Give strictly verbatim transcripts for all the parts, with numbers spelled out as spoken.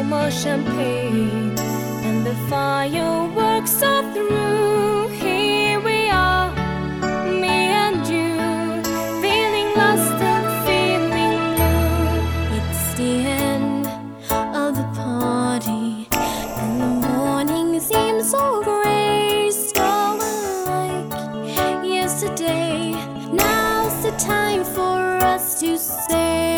more champagne and the fireworks are through. Here we are, me and you, feeling lost and feeling blue. It's the end of the party and the morning seems so gray, so unlike yesterday. Now's the time for us to say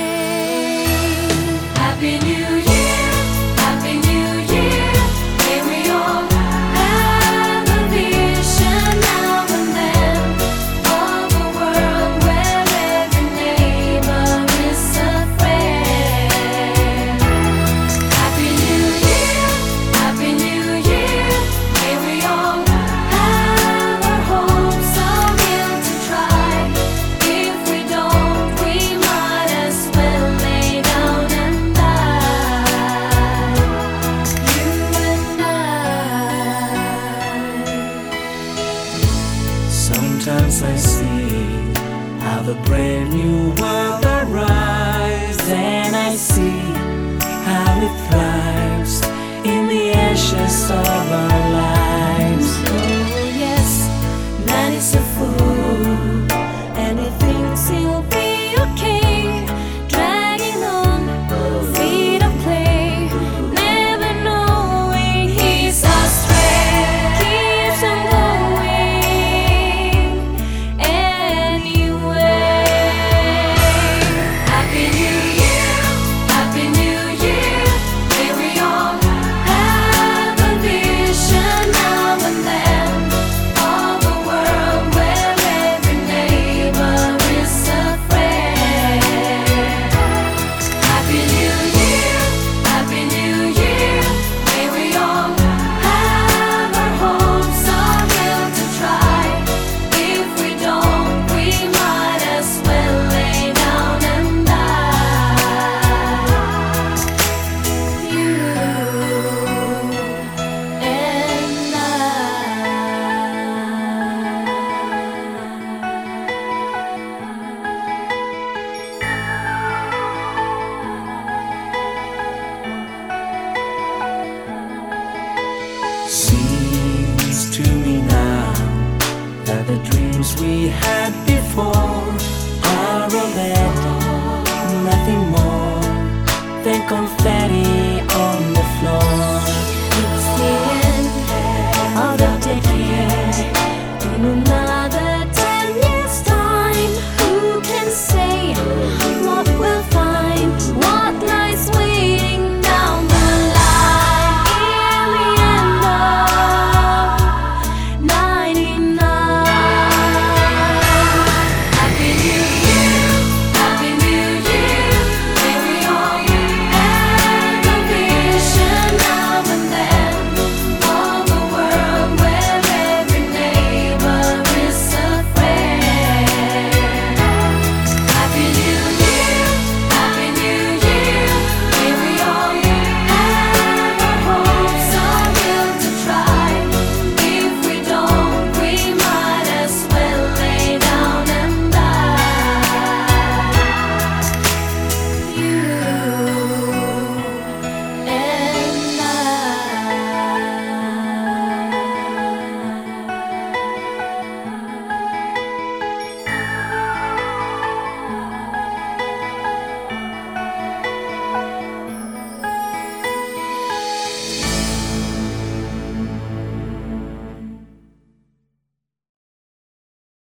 Happy New Year, Happy New Year. Here we all have a vision now and then of a world where every neighbor is a friend. Happy New Year, Happy New Year. Here we all have our hopes all built to try. If we don't, we might as well lay down and die. You and I. Sometimes I see how the brand new world arrives, and I see how it thrives in the ashes of our lives. Oh yes, man is a fool, and he thinks he'll be okay, dragging on feet of clay, never knowing he's astray. Keeps on going anyway. Happy New Year, Happy New Year. Here we all have a vision now and then of a world where every neighbor is a friend. Happy New Year, Happy New Year. Here we all have our hopes all built to try. If we don't, we might as well lay down and die. You and Seems to me now that the dreams we had before are a letter, nothing more than confetti